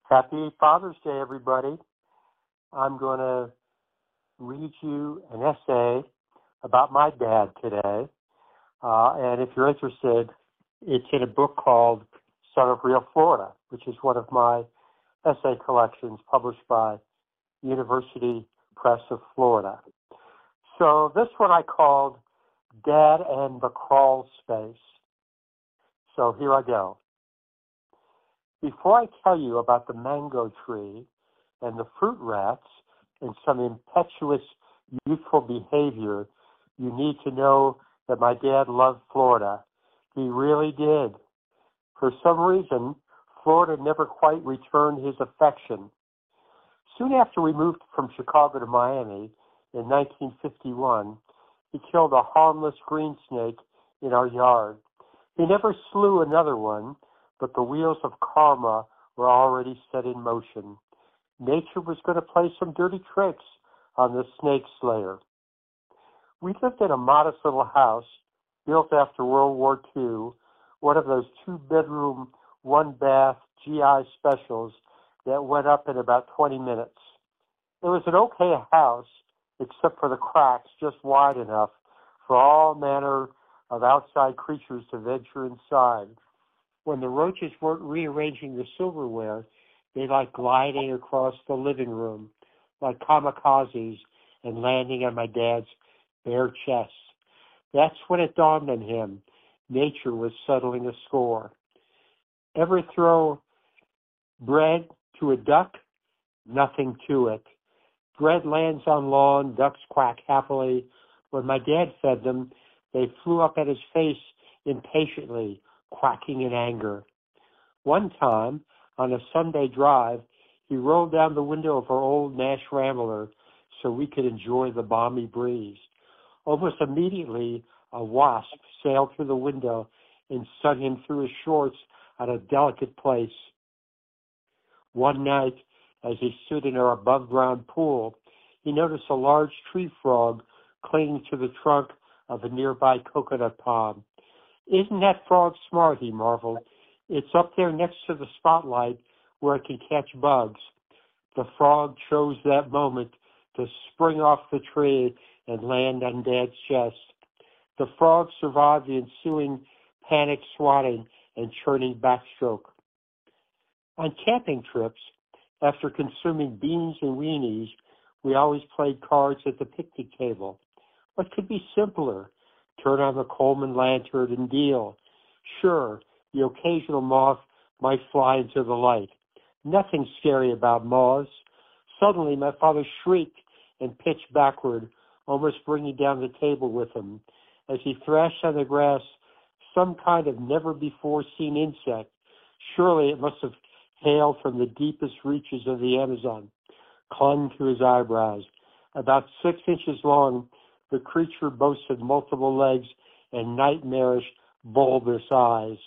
Happy Father's Day, everybody. I'm going to read you an essay about my dad today. And if you're interested, it's in a book called Son of Real Florida, which is one of my essay collections published by University Press of Florida. So this one I called Dad and the Crawl Space. So here I go. Before I tell you about the mango tree and the fruit rats and some impetuous youthful behavior, you need to know that my dad loved Florida. He really did. For some reason, Florida never quite returned his affection. Soon after we moved from Chicago to Miami in 1951, he killed a harmless green snake in our yard. He never slew another one, but the wheels of karma were already set in motion. Nature was going to play some dirty tricks on the snake slayer. We lived in a modest little house built after World War II, one of those 2-bedroom, 1-bath GI specials that went up in about 20 minutes. It was an okay house, except for the cracks just wide enough for all manner of outside creatures to venture inside. When the roaches weren't rearranging the silverware, they liked gliding across the living room like kamikazes and landing on my dad's bare chest. That's when it dawned on him. Nature was settling a score. Ever throw bread to a duck? Nothing to it. Bread lands on lawn, ducks quack happily. When my dad fed them, they flew up at his face impatiently, quacking in anger. One time, on a Sunday drive, he rolled down the window of our old Nash Rambler so we could enjoy the balmy breeze. Almost immediately, a wasp sailed through the window and stung him through his shorts at a delicate place. One night, as he stood in our above-ground pool, he noticed a large tree frog clinging to the trunk of a nearby coconut palm. "Isn't that frog smart?" he marveled. "It's up there next to the spotlight where it can catch bugs." The frog chose that moment to spring off the tree and land on Dad's chest. The frog survived the ensuing panic swatting and churning backstroke. On camping trips, after consuming beans and weenies, we always played cards at the picnic table. What could be simpler? Turn on the Coleman lantern and deal. Sure, the occasional moth might fly into the light. Nothing scary about moths. Suddenly, my father shrieked and pitched backward, almost bringing down the table with him. As he thrashed on the grass, some kind of never-before-seen insect, surely it must have hailed from the deepest reaches of the Amazon, clung to his eyebrows. About 6 inches long, the creature boasted multiple legs and nightmarish, bulbous eyes.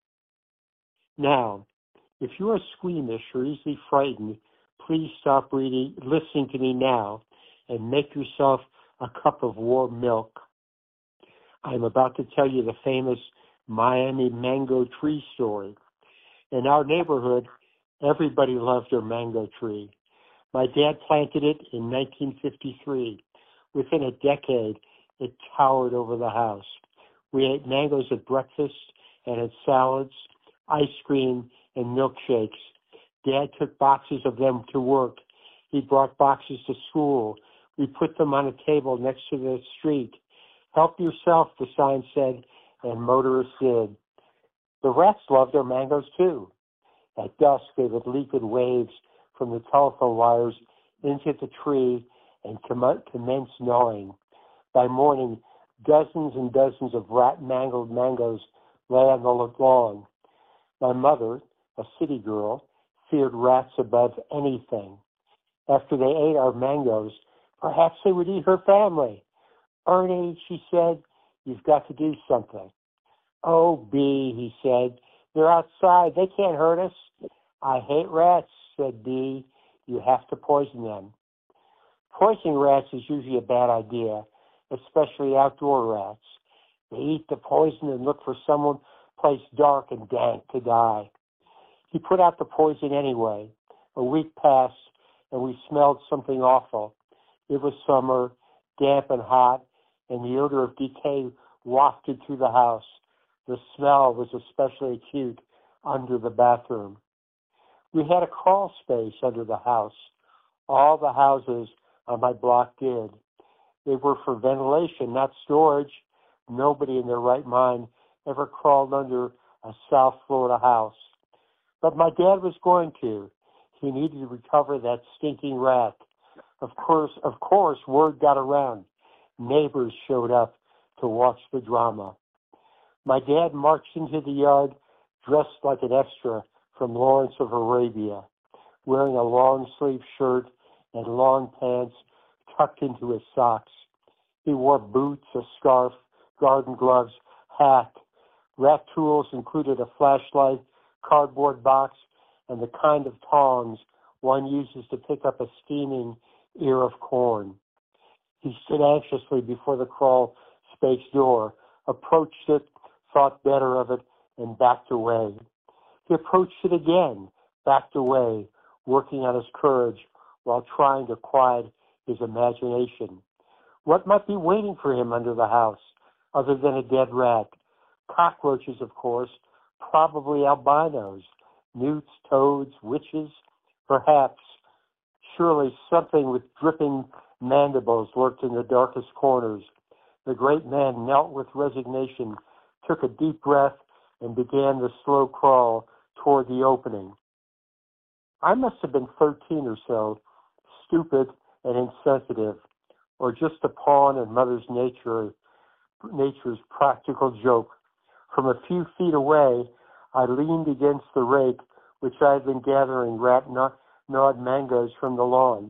Now, if you are squeamish or easily frightened, please stop listening to me now and make yourself a cup of warm milk. I'm about to tell you the famous Miami mango tree story. In our neighborhood, everybody loved their mango tree. My dad planted it in 1953. Within a decade, it towered over the house. We ate mangoes at breakfast and at salads, ice cream, and milkshakes. Dad took boxes of them to work. He brought boxes to school. We put them on a table next to the street. Help yourself, the sign said, and motorists did. The rats loved their mangoes too. At dusk, they would leap in waves from the telephone wires into the tree and commence gnawing. By morning, dozens and dozens of rat-mangled mangoes lay on the lawn. My mother, a city girl, feared rats above anything. After they ate our mangoes, perhaps they would eat her family. "Ernie," she said, "you've got to do something." "Oh, Bee," he said, "they're outside. They can't hurt us." "I hate rats," said Bee. "You have to poison them." Poisoning rats is usually a bad idea, especially outdoor rats. They eat the poison and look for some place dark and dank to die. He put out the poison anyway. A week passed, and we smelled something awful. It was summer, damp and hot, and the odor of decay wafted through the house. The smell was especially acute under the bathroom. We had a crawl space under the house. All the houses on my block did. They were for ventilation, not storage. Nobody in their right mind ever crawled under a South Florida house. But my dad was going to. He needed to recover that stinking rat. Of course, word got around. Neighbors showed up to watch the drama. My dad marched into the yard dressed like an extra from Lawrence of Arabia, wearing a long-sleeved shirt and long pants tucked into his socks. He wore boots, a scarf, garden gloves, hat. Rat tools included a flashlight, cardboard box, and the kind of tongs one uses to pick up a steaming ear of corn. He stood anxiously before the crawl space door, approached it, thought better of it, and backed away. He approached it again, backed away, working on his courage while trying to quiet his imagination. What might be waiting for him under the house, other than a dead rat? Cockroaches, of course, probably albinos, newts, toads, witches, perhaps. Surely something with dripping mandibles lurked in the darkest corners. The great man knelt with resignation, took a deep breath, and began the slow crawl toward the opening. I must have been 13 or so, stupid and insensitive, or just a pawn in Mother Nature's practical joke. From a few feet away, I leaned against the rake which I had been gathering rat-gnawed mangoes from the lawn.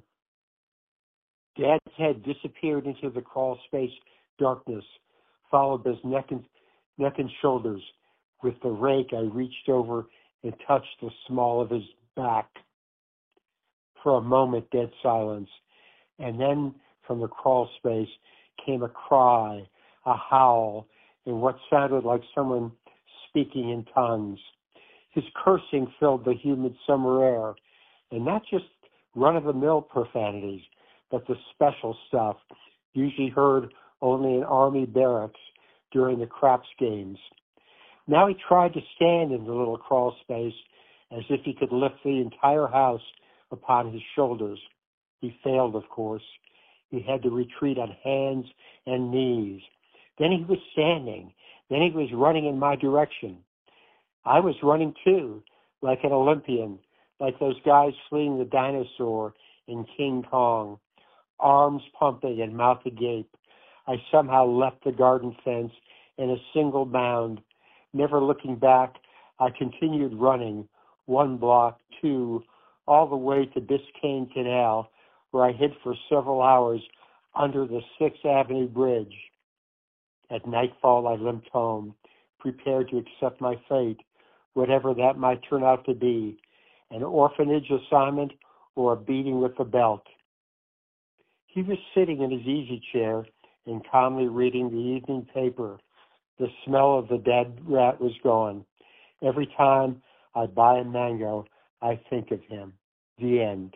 Dad's head disappeared into the crawl space darkness, followed by his neck and shoulders. With the rake, I reached over and touched the small of his back. For a moment, dead silence. And then from the crawl space came a cry, a howl, in what sounded like someone speaking in tongues. His cursing filled the humid summer air, and not just run-of-the-mill profanities, but the special stuff, usually heard only in army barracks during the craps games. Now he tried to stand in the little crawl space as if he could lift the entire house upon his shoulders. He failed, of course. He had to retreat on hands and knees. Then he was standing. Then he was running in my direction. I was running too, like an Olympian, like those guys fleeing the dinosaur in King Kong, arms pumping and mouth agape. I somehow leapt the garden fence in a single bound. Never looking back, I continued running, 1 block, 2, all the way to Biscayne Canal, where I hid for several hours under the 6th Avenue Bridge. At nightfall, I limped home, prepared to accept my fate, whatever that might turn out to be, an orphanage assignment or a beating with the belt. He was sitting in his easy chair and calmly reading the evening paper. The smell of the dead rat was gone. Every time I buy a mango, I think of him. The end.